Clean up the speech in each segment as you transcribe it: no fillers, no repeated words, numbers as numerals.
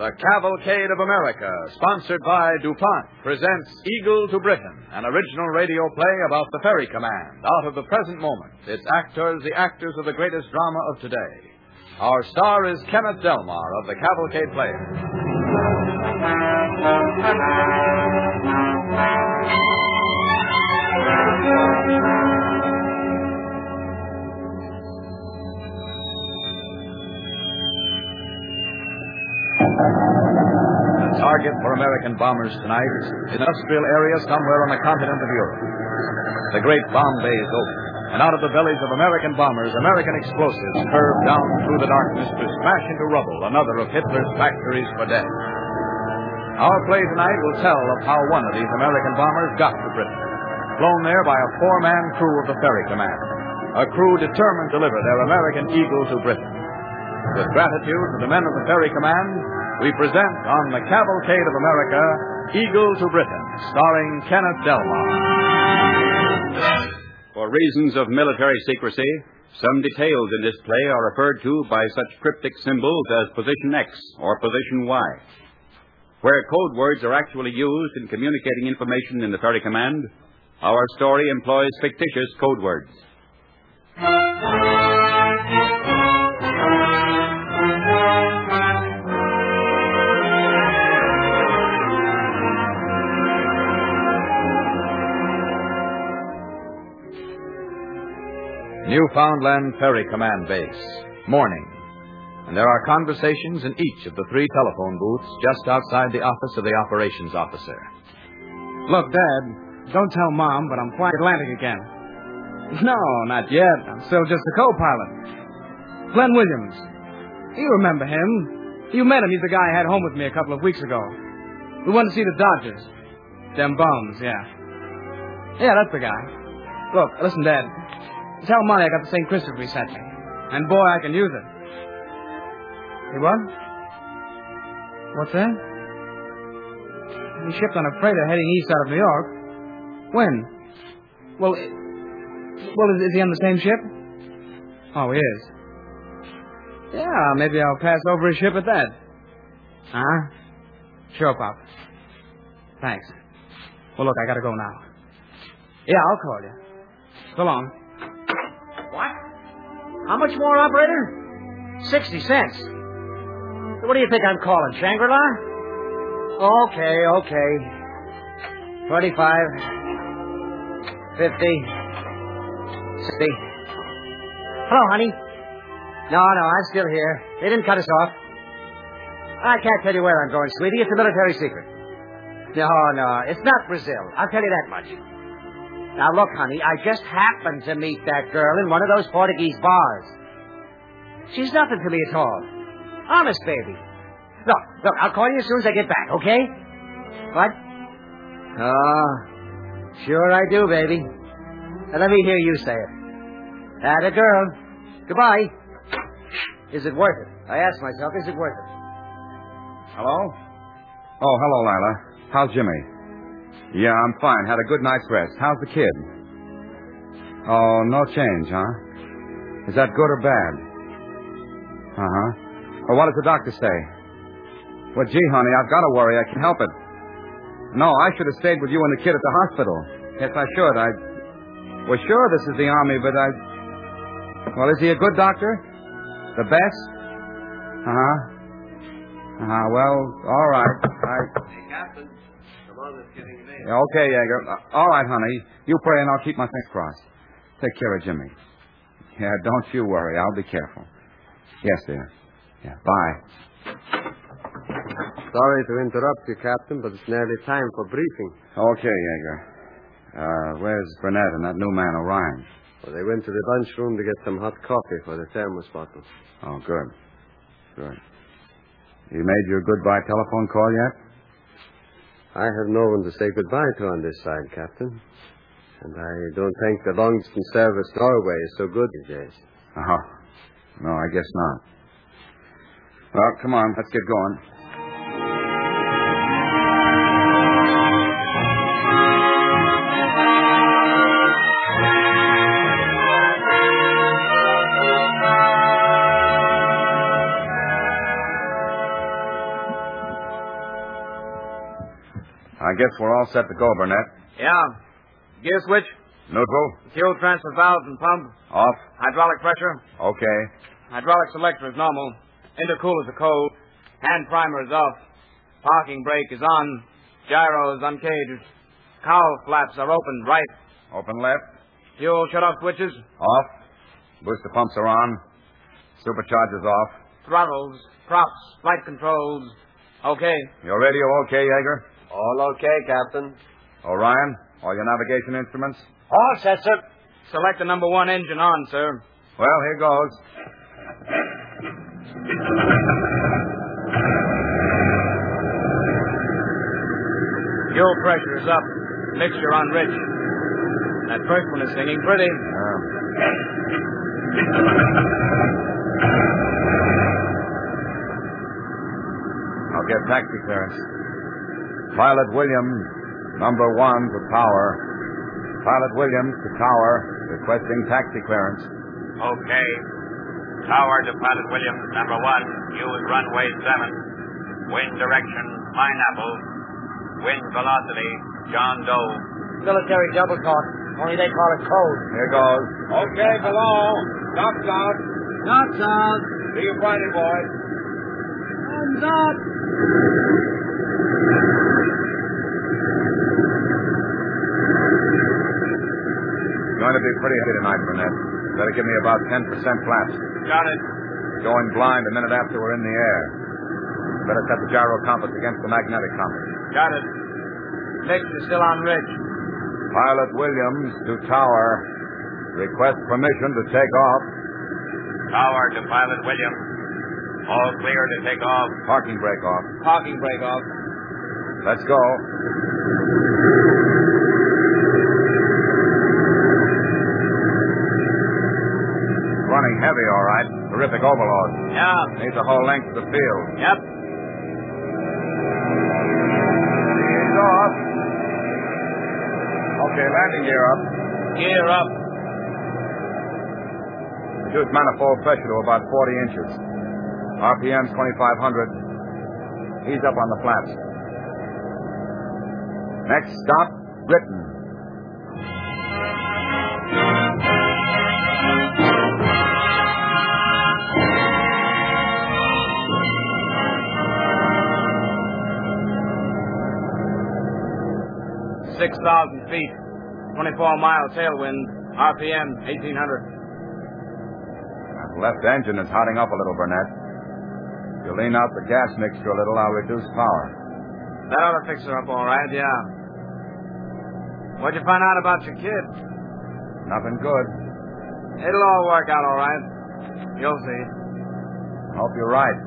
The Cavalcade of America, sponsored by DuPont, presents Eagle to Britain, an original radio play about the Ferry Command, out of the present moment, its actors, the actors of the greatest drama of today. Our star is Kenneth Delmar of the Cavalcade Players. The target for American bombers tonight is an industrial area somewhere on the continent of Europe. The great bomb bay is open, and out of the bellies of American bombers, American explosives curve down through the darkness to smash into rubble another of Hitler's factories for death. Our play tonight will tell of how one of these American bombers got to Britain, flown there by a four-man crew of the Ferry Command, a crew determined to deliver their American Eagle to Britain. With gratitude to the men of the Ferry Command, we present on the Cavalcade of America, Eagle to Britain, starring Kenneth Delmar. For reasons of military secrecy, some details in this play are referred to by such cryptic symbols as position X or position Y. Where code words are actually used in communicating information in the Ferry Command, our story employs fictitious code words. Newfoundland Ferry Command Base. Morning. And there are conversations in each of the three telephone booths just outside the office of the operations officer. Look, Dad, don't tell Mom, but I'm flying Atlantic again. No, not yet. I'm still just a co-pilot. Glenn Williams. You remember him. You met him. He's the guy I had home with me a couple of weeks ago. We went to see the Dodgers. Them bums, yeah. Yeah, that's the guy. Look, listen, Dad. Tell Molly I got the St. Christopher he sent me. And boy, I can use it. Hey, what? What's that? He shipped on a freighter heading east out of New York. When? Well, is he on the same ship? Oh, he is. Yeah, maybe I'll pass over his ship at that. Huh? Sure, Pop. Thanks. Well, look, I gotta go now. Yeah, I'll call you. So long. What? How much more, operator? 60 cents. What do you think I'm calling, Shangri-La? Okay. 25, 50, 60. Hello, honey. No, I'm still here. They didn't cut us off. I can't tell you where I'm going, sweetie. It's a military secret. No, it's not Brazil. I'll tell you that much. Now, look, honey, I just happened to meet that girl in one of those Portuguese bars. She's nothing to me at all. Honest, baby. Look, I'll call you as soon as I get back, okay? What? Oh, sure I do, baby. Now, let me hear you say it. Atta girl. Goodbye. Is it worth it? I asked myself, is it worth it? Hello? Oh, hello, Lila. How's Jimmy? Yeah, I'm fine. Had a good night's rest. How's the kid? Oh, no change, huh? Is that good or bad? Uh-huh. Well, what does the doctor say? Well, gee, honey, I've got to worry. I can't help it. No, I should have stayed with you and the kid at the hospital. Yes, I should. Well, sure, this is the Army, but Well, is he a good doctor? The best? Uh-huh. Well, all right. Hey, Captain. Come on, let's get in there. Okay, Yeager. All right, honey. You pray and I'll keep my fingers crossed. Take care of Jimmy. Yeah, don't you worry. I'll be careful. Yes, dear. Yeah, bye. Sorry to interrupt you, Captain, but it's nearly time for briefing. Okay, Yeager. Where's Burnett and that new man, Orion? Well, they went to the lunchroom to get some hot coffee for the thermos bottle. Oh, good. You made your goodbye telephone call yet? I have no one to say goodbye to on this side, Captain. And I don't think the long-distance service Norway is so good these days. Uh-huh. No, I guess not. Well, come on, let's get going. guess we're all set to go, Burnett. Yeah. Gear switch, Neutral? fuel transfer valve and pump, Off? hydraulic pressure, Okay. hydraulic selector is normal, intercoolers are cold, hand primer is off, parking brake is on, gyro is uncaged, cowl flaps are open right, Open left? fuel shut-off switches, Off. Booster pumps are on. Supercharger's off. throttles, props, flight controls, okay. Your radio okay, Yeager? All okay, Captain. Orion? All your navigation instruments? All set, sir. Select the number 1 engine on, sir. Well, here goes. Fuel pressure is up, mixture unrich. That first one is singing pretty. I'll get taxi clearance. Pilot Williams, number 1 to tower. Pilot Williams to tower, requesting taxi clearance. Okay. Tower to Pilot Williams, number 1. Use runway 7. Wind direction, pineapple. Wind velocity, John Doe. Military double talk. Only they call it code. Here goes. Okay, below. Docks out. Docks out. See you Friday, boys. Hands up. Going to be pretty heavy tonight, Burnett. Better give me about 10% flaps. Got it. Going blind a minute after we're in the air. Better set the gyro compass against the magnetic compass. Got it. Mixture still on ridge. Pilot Williams to tower. Request permission to take off. Tower to Pilot Williams. All clear to take off. Parking brake off. Parking brake off. Let's go. Running heavy, all right. Terrific overload. Yeah. Needs the whole length of the field. Yep. He's off. Okay, landing gear up. Gear up. Reduce manifold pressure to about 40 inches. RPM's 2,500. Ease up on the flaps. Next stop, Britain. $6,000 feet. 24-mile tailwind. RPM 1,800. That left engine is hotting up a little, Burnett. If you lean out the gas mixture a little, I'll reduce power. That ought to fix her up all right, yeah. What'd you find out about your kid? Nothing good. It'll all work out all right. You'll see. Hope you're right.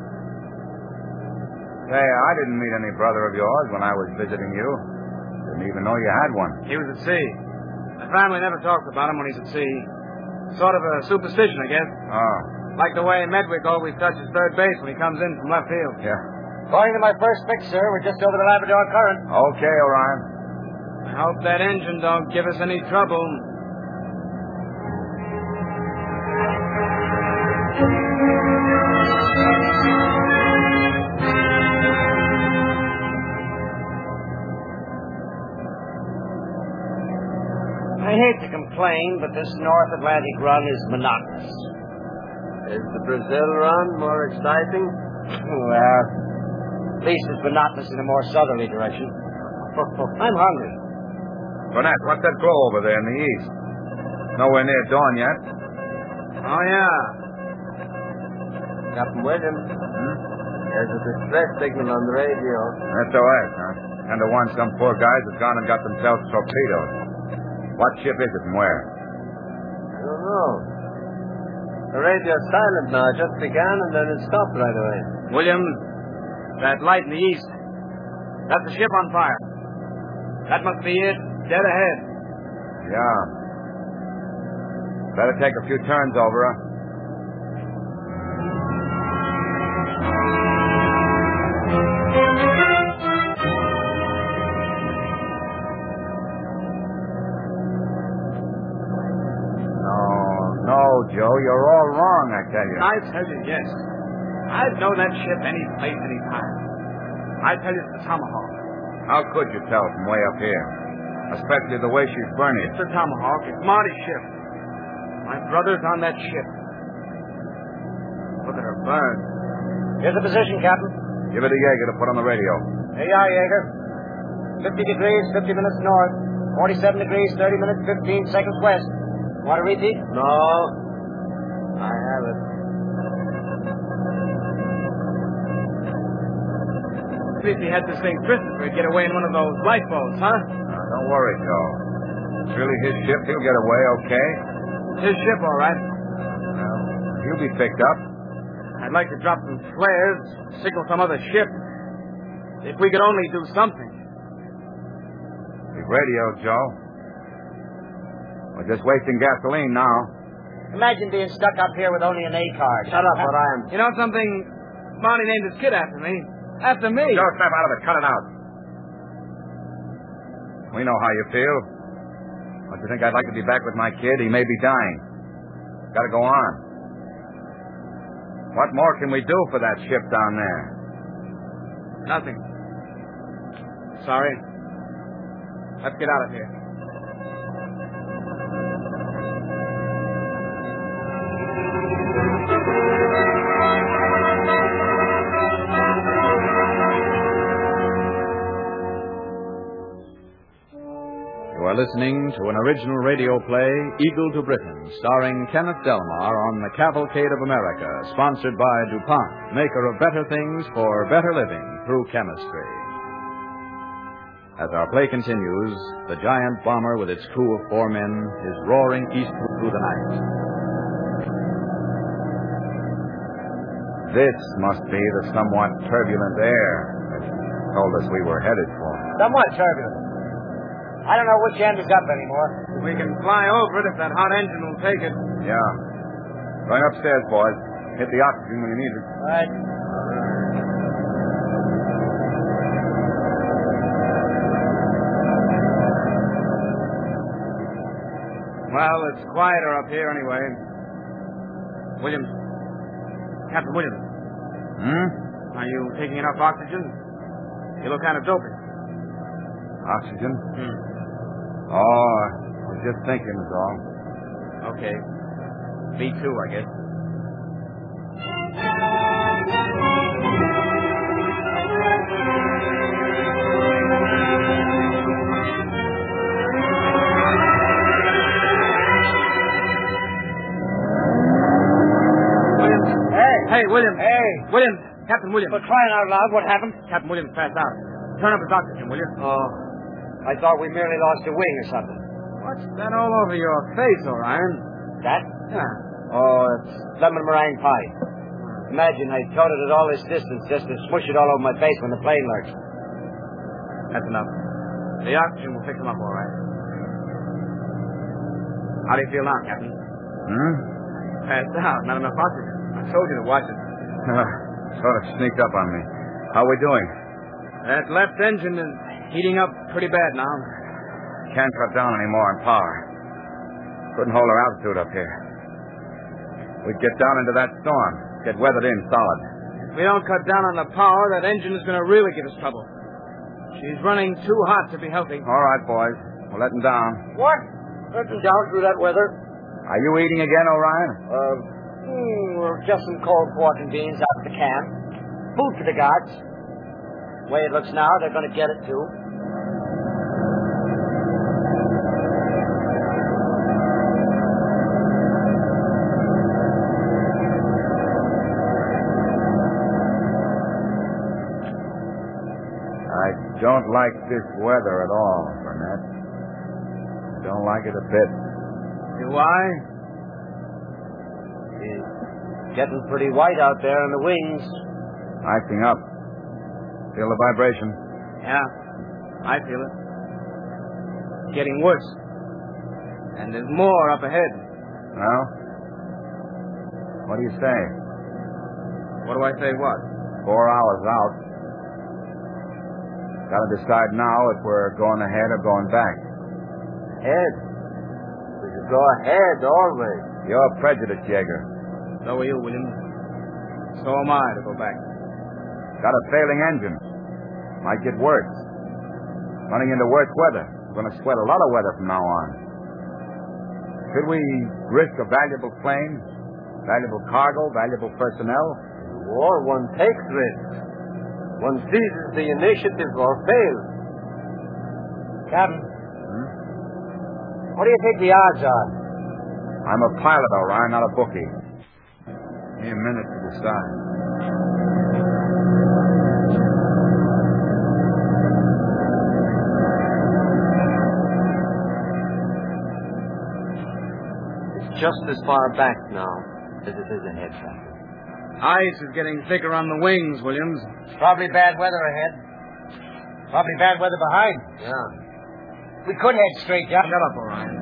Say, I didn't meet any brother of yours when I was visiting you. Didn't even know you had one. He was at sea. The family never talks about him when he's at sea. Sort of a superstition, I guess. Oh, Like the way Medwick always touches third base when he comes in from left field. yeah. According to my first fix, sir, we're just over the Labrador Current. Okay, Orion. I hope that engine don't give us any trouble. I hate to complain, but this North Atlantic run is monotonous. Is the Brazil run more exciting? Well, at least it's monotonous in a more southerly direction. I'm hungry. Burnett, what's that glow over there in the east? Nowhere near dawn yet. Oh, yeah. Captain Williams. There's a distress signal on the radio. SOS, huh? 10 to 1, some poor guys have gone and got themselves torpedoed. What ship is it and where? I don't know. The radio's silent now. It just began and then it stopped right away. William, that light in the east. That's the ship on fire. That must be it, dead ahead. Yeah. Better take a few turns over her. No, Joe, you're all wrong, I tell you. I tell you, yes. I'd know that ship any place, any time. I tell you, it's the Tomahawk. How could you tell from way up here? Especially the way she's burning. It's the Tomahawk. It's Marty's ship. My brother's on that ship. Look at her burn. Here's the position, Captain. Give it to Yeager to put on the radio. Here you are, Yeager. 50 degrees, 50 minutes north. 47 degrees, 30 minutes, 15 seconds west. Want to repeat? No. I have it. At least he had this thing twisted so he'd get away in one of those lifeboats, huh? Don't worry, Joe. It's really his ship. He'll get away okay. His ship, all right. Well, he'll be picked up. I'd like to drop some flares, signal some other ship. If we could only do something. We've radioed, Joe. We're just wasting gasoline now. Imagine being stuck up here with only an A card. Shut up, Orion. You know something? Marty named his kid after me. After me. Joe, snap out of it. Cut it out. We know how you feel. Don't you think I'd like to be back with my kid? He may be dying. Gotta go on. What more can we do for that ship down there? Nothing. Sorry. Let's get out of here. You are listening to an original radio play, Eagle to Britain, starring Kenneth Delmar on the Cavalcade of America, sponsored by DuPont, maker of better things for better living through chemistry. As our play continues, the giant bomber with its crew of 4 men is roaring eastward through the night. This must be the somewhat turbulent air that told us we were headed for. Somewhat turbulent. I don't know which end is up anymore. We can fly over it if that hot engine will take it. Yeah. Going upstairs, boys. Hit the oxygen when you need it. All right. Well, it's quieter up here anyway. Williams. Captain Williams. Are you taking enough oxygen? You look kind of dopey. Oxygen? Oh, I was just thinking is all. Okay. Me too, I guess. Williams. Hey, Williams. Hey. Williams. Captain Williams. For crying out loud, what happened? Captain Williams passed out. Turn up his oxygen, will you? Oh, I thought we merely lost a wing or something. What's that all over your face, Orion? That? Yeah. Oh, it's lemon meringue pie. Imagine I toted it all this distance just to smush it all over my face when the plane lurched. That's enough. The oxygen will fix him up all right. How do you feel now, Captain? Passed out. Not enough oxygen. I told you to watch it. Sort of sneaked up on me. How we doing? That left engine is heating up pretty bad now. Can't cut down any more on power. Couldn't hold our altitude up here. We'd get down into that storm. Get weathered in solid. If we don't cut down on the power, that engine is going to really give us trouble. She's running too hot to be healthy. All right, boys. We'll let them down. What? Let them down through that weather? Are you eating again, Orion? Just some cold pork and beans out of the can. Food for the gods. The way it looks now, they're going to get it, too. I don't like this weather at all, Burnett. I don't like it a bit. Do I? It's getting pretty white out there in the wings. Icing up. Feel the vibration? Yeah, I feel it. It's getting worse. And there's more up ahead. Well? What do you say? What do I say what? 4 hours out. Gotta decide now if we're going ahead or going back. Ahead. We should go ahead always. You're prejudiced, Yeager. So are you, William. So am I to go back. Got a failing engine. Might get worse. Running into worse weather. We're going to sweat a lot of weather from now on. Could we risk a valuable plane, valuable cargo, valuable personnel? In war, one takes risks. One seizes the initiative or fails. Captain. What do you think the odds are? I'm a pilot, Orion, not a bookie. Give me a minute to decide. It's just as far back now as it is ahead, Captain. Ice is getting thicker on the wings, Williams. Probably bad weather ahead. Probably bad weather behind. Yeah. We could head straight down. Shut up, Orion.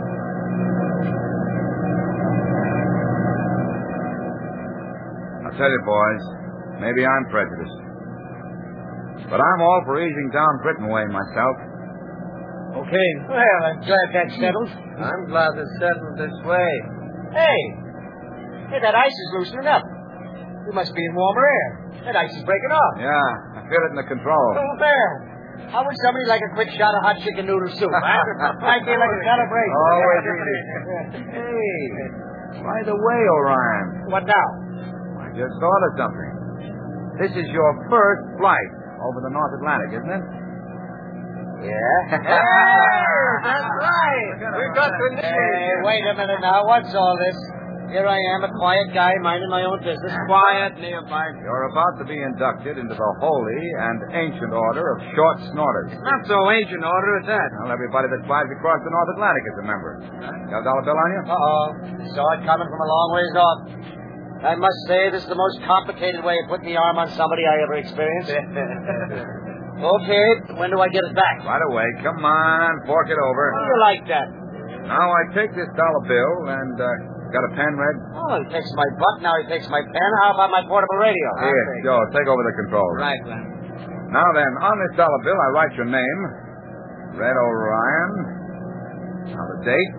I'll tell you, boys, maybe I'm prejudiced. But I'm all for easing down Britain way myself. Okay. Well, I'm glad that's settled. I'm glad it's settled this way. Hey, that ice is loosening up. We must be in warmer air. That ice is breaking off. Yeah, I feel it in the controls. Oh, there. How would somebody like a quick shot of hot chicken noodle soup? I feel like a celebration. Always easy. Hey, by the way, Orion, What now? I just thought of something. This is your first flight over the North Atlantic, isn't it? Yeah. That's right. We got to Hey, wait a minute now. What's all this? Here I am, a quiet guy minding my own business. Quiet, neophyte. You're about to be inducted into the holy and ancient order of short snorters. Not so ancient order at that. Well, everybody that flies across the North Atlantic is a member. Got a dollar bill on you? Uh-oh. Saw it coming from a long ways off. I must say, this is the most complicated way of putting the arm on somebody I ever experienced. Okay, when do I get it back? Right away. Come on, fork it over. How do you like that? Now I take this dollar bill and, got a pen, Red? Oh, he takes my butt, now he takes my pen. How about my portable radio? Here, Joe, take over the controls. Right, Glenn. Now then, on this dollar bill, I write your name, Red Orion. Now the date,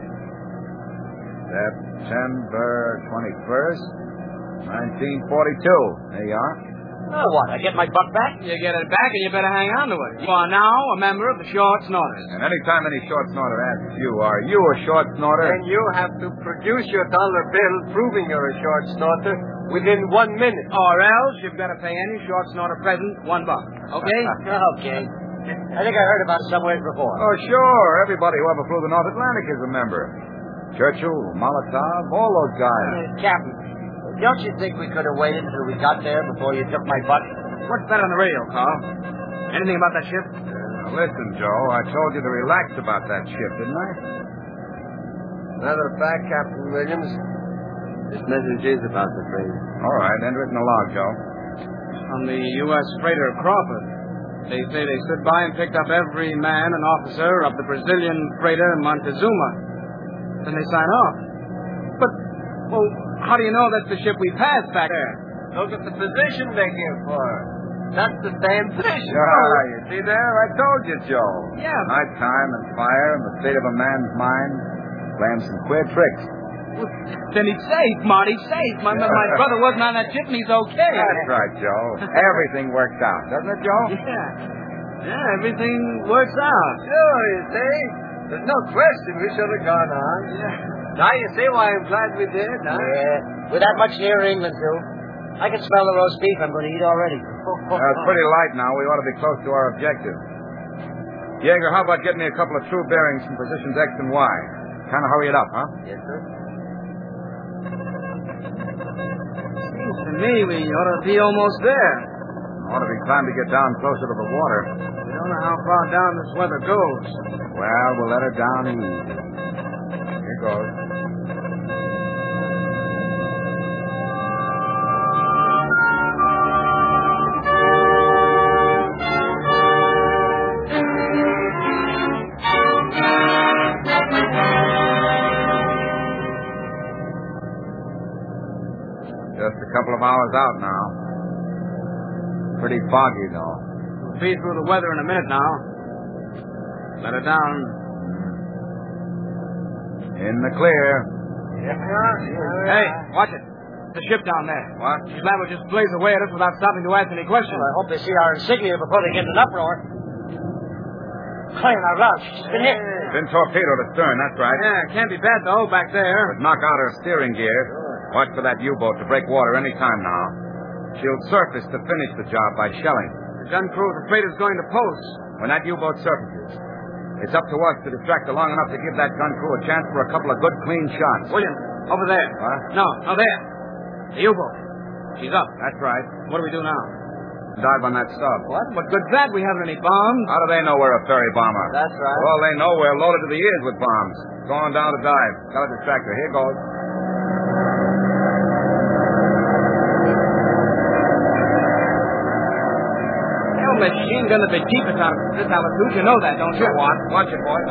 September 21st, 1942. There you are. Oh, what? I get my butt back? You get it back and you better hang on to it. You are now a member of the Short Snorters. And anytime any short snorter asks you, are you a short snorter? And you have to produce your dollar bill proving you're a short snorter within 1 minute. Or else you've got to pay any Short Snorter present $1. Okay? Okay. I think I heard about it somewhere before. Oh, sure. Everybody who ever flew the North Atlantic is a member. Churchill, Molotov, all those guys. Captain, don't you think we could have waited until we got there before you took my butt? What's that on the radio, Carl? Anything about that ship? Now, listen, Joe, I told you to relax about that ship, didn't I? Matter of fact, Captain Williams, this message is about the train. All right, enter it in the log, Joe. On the U.S. freighter Crawford. They say they stood by and picked up every man and officer of the Brazilian freighter Montezuma. Then they sign off. But, well, how do you know that's the ship we passed back there? Look at the position they give for her. That's the same position. Yeah, you see there? I told you, Joe. Yeah. Nighttime and fire and the state of a man's mind playing some queer tricks. Well, then he's safe, Marty, safe. My brother wasn't on that ship and he's okay. That's right, Joe. Everything works out, doesn't it, Joe? Yeah, everything works out. Sure, you see. There's no question we should have gone on. Yeah. Now you see why I'm glad we did, huh? Yeah, with that much near England, too. I can smell the roast beef I'm going to eat already. It's pretty light now. We ought to be close to our objective. Jaeger, how about getting me a couple of true bearings from positions X and Y? Kind of hurry it up, huh? Yes, sir. Seems to me we ought to be almost there. Ought to be time to get down closer to the water. We don't know how far down this weather goes. Well, we'll let her down easy. Here goes. Just a couple of hours out now. Pretty foggy, though. We'll be through the weather in a minute now. Let her down. In the clear. Hey, watch it. The ship down there. What? She's liable to just blaze away at us without stopping to ask any questions. Well, I hope they see our insignia before they get in an uproar. Crying out loud. She's been hit. Been torpedoed astern, that's right. Yeah, can't be bad, though, back there. But knock out her steering gear. Watch for that U-boat to break water any time now. She'll surface to finish the job by shelling. The gun crew is afraid it's going to post. When that U-boat surfaces, it's up to us to distract her long enough to give that gun crew a chance for a couple of good, clean shots. William, over there. What? No, there. The U-boat. She's up. That's right. What do we do now? Dive on that stub. What? What good's that? We haven't any bombs. How do they know we're a ferry bomber? That's right. Well, they know we're loaded to the ears with bombs. Going down to dive. Got a distractor. Here goes. Hell, machine gun at the deepest out of this altitude. You know that, don't you? Watch it, boys.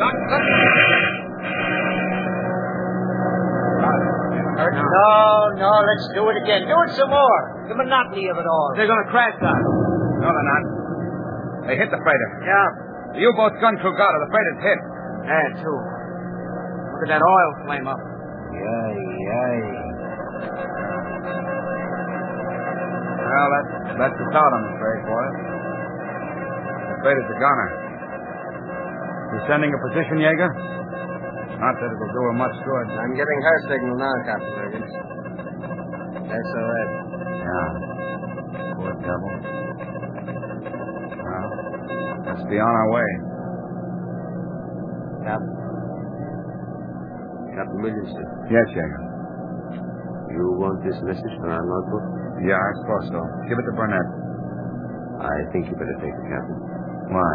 No, let's do it again. Do it some more. The monotony of it all. They're going to crash that. No, they're not. They hit the freighter. Yeah. The U-boat's gun crew got her. The freighter's hit. Yeah, too. Look at that oil flame up. Yay. Well, that's us out, I'm afraid, boys. The freighter's a gunner. You sending a position, Jaeger? Not that it'll do her much good. I'm getting her signal now, Captain Williams. SOS. Yeah. Poor devil. Well, let's be on our way. Captain Williamson, Yes, Jaeger. you want this message for our logbook? Yeah, I suppose so. Give it to Burnett. I think you better take it, Captain. Why?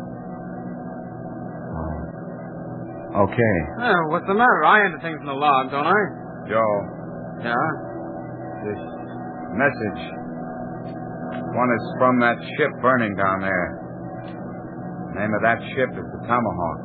Oh. Okay. What's the matter? I enter things in the log, don't I? Joe, Yeah? this message. One is from that ship burning down there. The name of that ship is the Tomahawk.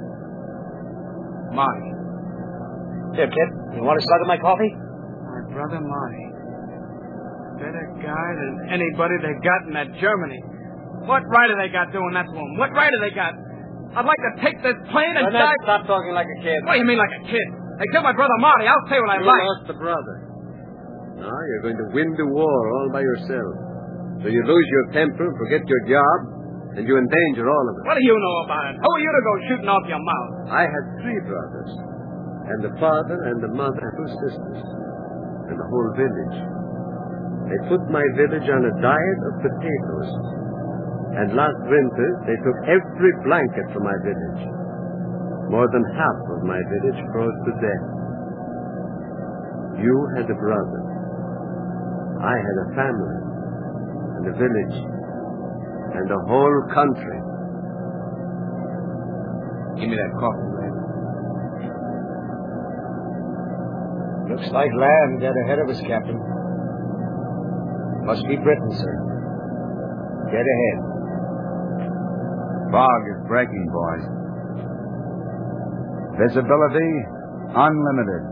Marty. Here, kid. You want a slug of my coffee? My brother Marty. Better guy than anybody they got in that Germany. What right have they got doing that to him? What right have they got? I'd like to take this plane and dive... Stop talking like a kid. What do you mean like a kid? They killed my brother Marty. I'll say what I You like. lost a brother. Now you're going to win the war all by yourself. So you lose your temper, forget your job, and you endanger all of us. What do you know about it? Who are you to go shooting off your mouth? I had 3 brothers, and the father and the mother and 2 sisters, and the whole village. They put my village on a diet of potatoes. And last winter, they took every blanket from my village. More than half of my village froze to death. You had a brother. I had a family, and a village, and a whole country. Give me that coffee, man. Looks like land dead ahead of us, Captain. Must be Britain, sir. Dead ahead. Fog is breaking, boys. Visibility unlimited.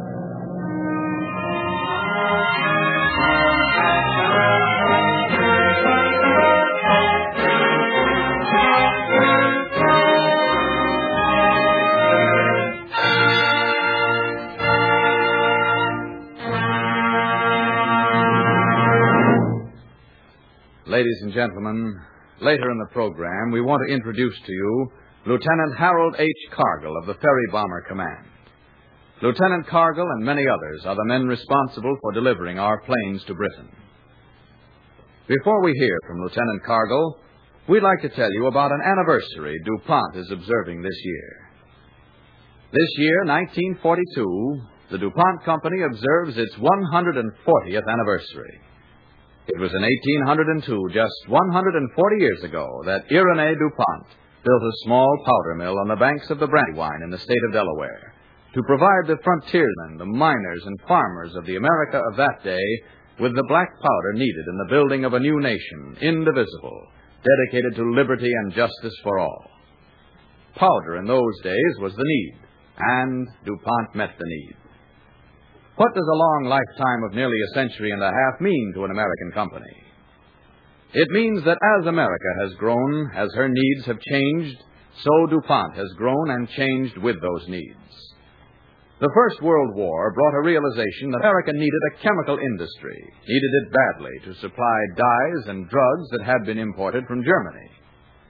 Ladies and gentlemen, later in the program, we want to introduce to you Lieutenant Harold H. Cargill of the Ferry Bomber Command. Lieutenant Cargill and many others are the men responsible for delivering our planes to Britain. Before we hear from Lieutenant Cargill, we'd like to tell you about an anniversary DuPont is observing this year. This year, 1942, the DuPont Company observes its 140th anniversary. It was in 1802, just 140 years ago, that Irénée DuPont built a small powder mill on the banks of the Brandywine in the state of Delaware to provide the frontiersmen, the miners and farmers of the America of that day with the black powder needed in the building of a new nation, indivisible, dedicated to liberty and justice for all. Powder in those days was the need, and DuPont met the need. What does a long lifetime of nearly a century and a half mean to an American company? It means that as America has grown, as her needs have changed, so DuPont has grown and changed with those needs. The First World War brought a realization that America needed a chemical industry, needed it badly to supply dyes and drugs that had been imported from Germany.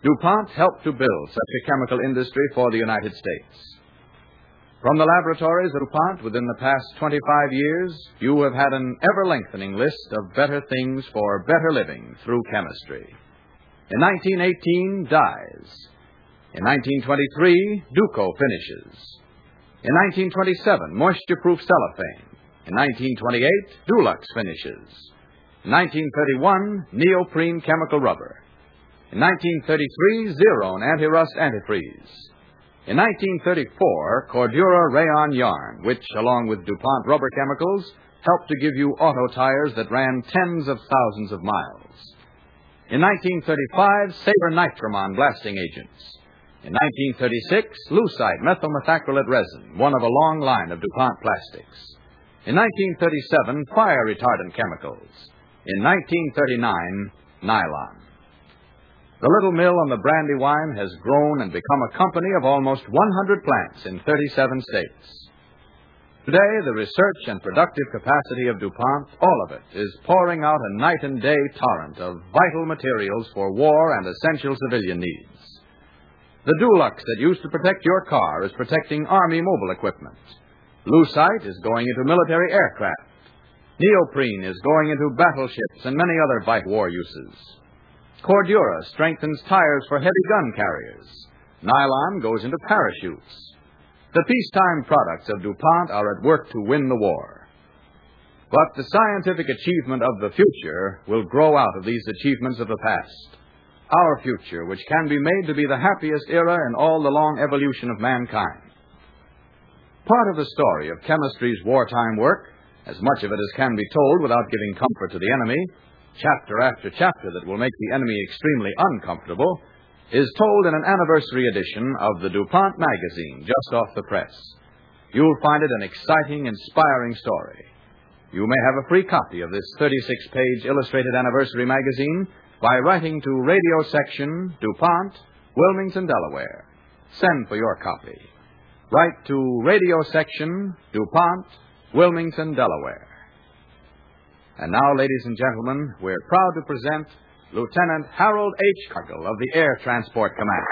DuPont helped to build such a chemical industry for the United States. From the laboratories of DuPont within the past 25 years, you have had an ever-lengthening list of better things for better living through chemistry. In 1918, dyes. In 1923, Duco finishes. In 1927, moisture-proof cellophane. In 1928, Dulux finishes. In 1931, neoprene chemical rubber. In 1933, Zerone anti-rust antifreeze. In 1934, Cordura rayon yarn, which, along with DuPont rubber chemicals, helped to give you auto tires that ran tens of thousands of miles. In 1935, Sabre nitramon blasting agents. In 1936, Lucite methylmethacrylate resin, one of a long line of DuPont plastics. In 1937, fire retardant chemicals. In 1939, nylon. The little mill on the Brandywine has grown and become a company of almost 100 plants in 37 states. Today, the research and productive capacity of DuPont, all of it, is pouring out a night and day torrent of vital materials for war and essential civilian needs. The Dulux that used to protect your car is protecting Army mobile equipment. Lucite is going into military aircraft. Neoprene is going into battleships and many other vital war uses. Cordura strengthens tires for heavy gun carriers. Nylon goes into parachutes. The peacetime products of DuPont are at work to win the war. But the scientific achievement of the future will grow out of these achievements of the past. Our future, which can be made to be the happiest era in all the long evolution of mankind. Part of the story of chemistry's wartime work, as much of it as can be told without giving comfort to the enemy, chapter after chapter that will make the enemy extremely uncomfortable, is told in an anniversary edition of the DuPont magazine, just off the press. You'll find it an exciting, inspiring story. You may have a free copy of this 36-page illustrated anniversary magazine by writing to Radio Section, DuPont, Wilmington, Delaware. Send for your copy. Write to Radio Section, DuPont, Wilmington, Delaware. And now, ladies and gentlemen, we're proud to present Lieutenant Harold H. Cargill of the Air Transport Command.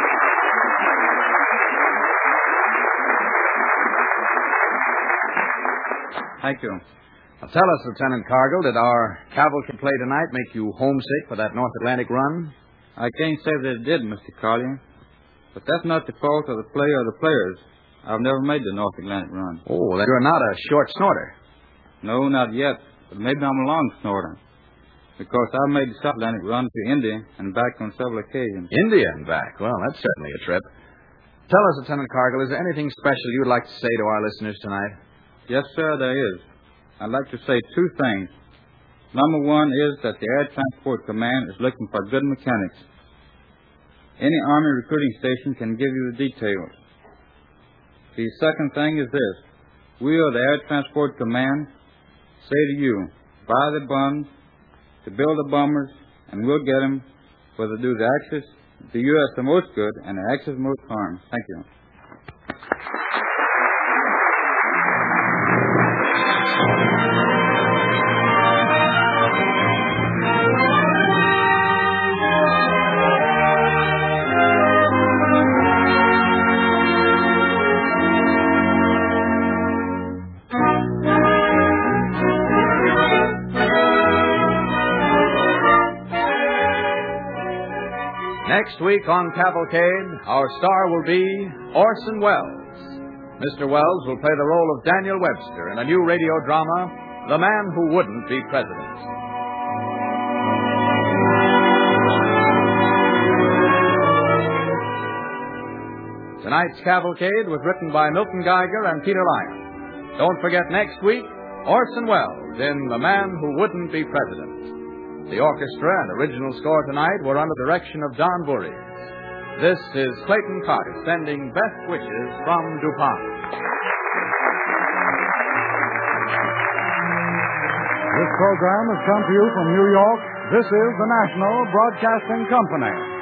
Thank you. Now, tell us, Lieutenant Cargill, did our cavalcade play tonight make you homesick for that North Atlantic run? I can't say that it did, Mr. Collier. But that's not the fault of the play or the players. I've never made the North Atlantic run. Oh, then you're not a short snorter. No, not yet. But maybe I'm a long snorter. Because I've made the South Atlantic run to India and back on several occasions. India and back? Well, that's certainly a trip. Tell us, Lieutenant Cargill, is there anything special you'd like to say to our listeners tonight? Yes, sir, there is. I'd like to say two things. Number one is that the Air Transport Command is looking for good mechanics. Any Army recruiting station can give you the details. The second thing is this. We of the Air Transport Command say to you, buy the bums to build the bombers, and we'll get them where they do the Axis, the U.S. the most good, and the Axis most harm. Thank you. Next week on Cavalcade, our star will be Orson Welles. Mr. Welles will play the role of Daniel Webster in a new radio drama, The Man Who Wouldn't Be President. Tonight's Cavalcade was written by Milton Geiger and Peter Lyon. Don't forget next week, Orson Welles in The Man Who Wouldn't Be President. The orchestra and original score tonight were under the direction of Don Voorhees. This is Clayton Carter sending best wishes from DuPont. This program has come to you from New York. This is the National Broadcasting Company.